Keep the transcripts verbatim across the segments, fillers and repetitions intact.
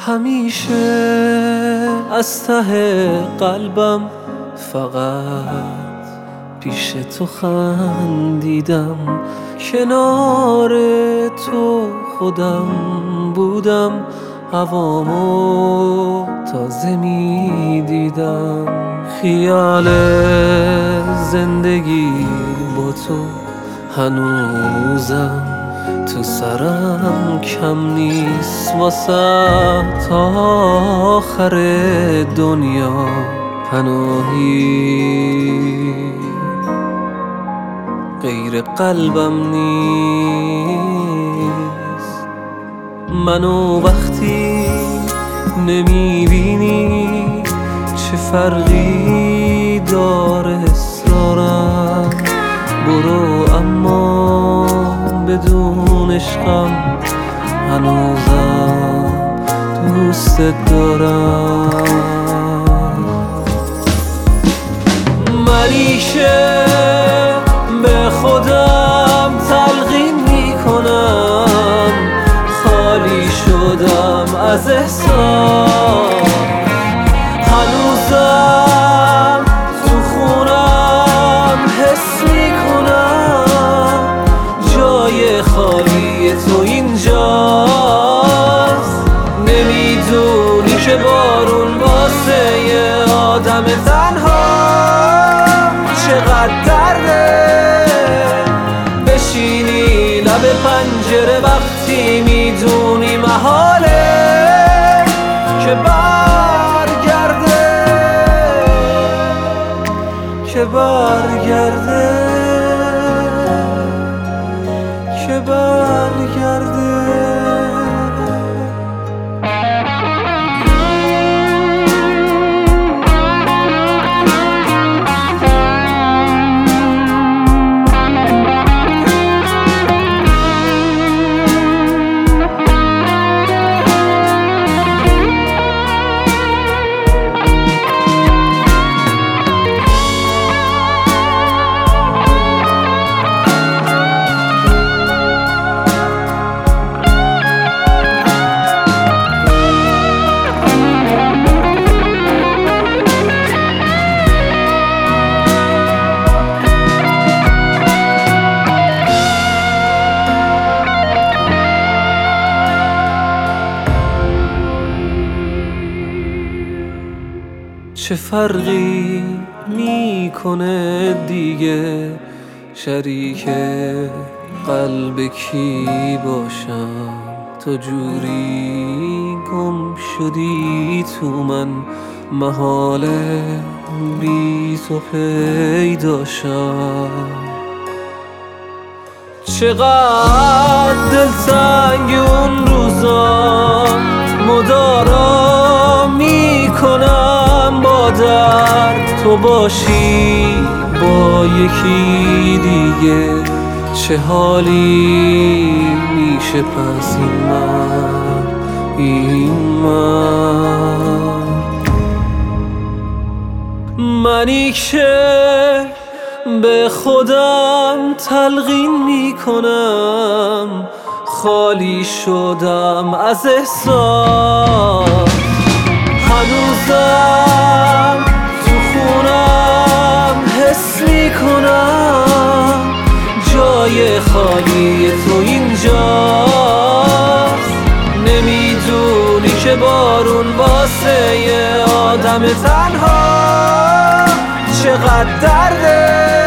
همیشه از ته قلبم فقط پیش تو خندیدم، کنار تو خودم بودم، هوامو تازه می دیدم. خیال زندگی با تو هنوزم تو سرم کم نیست، واسه تا آخر دنیا پناهی غیر قلبم نیست. منو وقتی نمیبینی چه فرقی داره اصرارم، برو اما بدون عشقم هنوزم دوستت دارم. منی که به خودم تلقین میکنم، خالی شدم از احساس، هنوزم تو خونم حس میکنم جای خالی تو اینجاست. نمیدونی که بارون واسه یه آدم تنها چقدر درده، بشینی لب پنجره وقتی میدونی محاله که برگرده، که برگرده، که برگرده. چه فرقی میکنه دیگه شریک قلب کی باشم؟ تو جوری گم شدی تو من، محاله بی تو پیداشم. چقدر دلتنگ اون روزا مدارا میکنم با درد تو باشی با یکی دیگه، چه حالی میشه پس این من، این من منی که به خودم تلقین میکنم، خالی شدم از احساس، هنوزم تو خونم حس میکنم جای خالی تو اینجاست. نمیدونی که بارون واسه یه آدم تنها چقدر درده،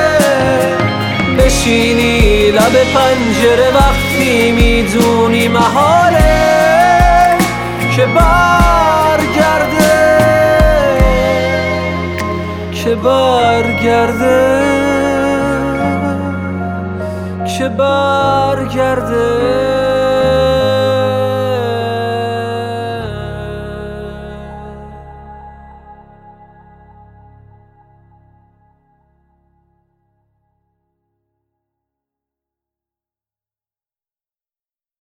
بشینی لب پنجره وقتی میدونی محاله که برگرده، که برگرده، که برگرده.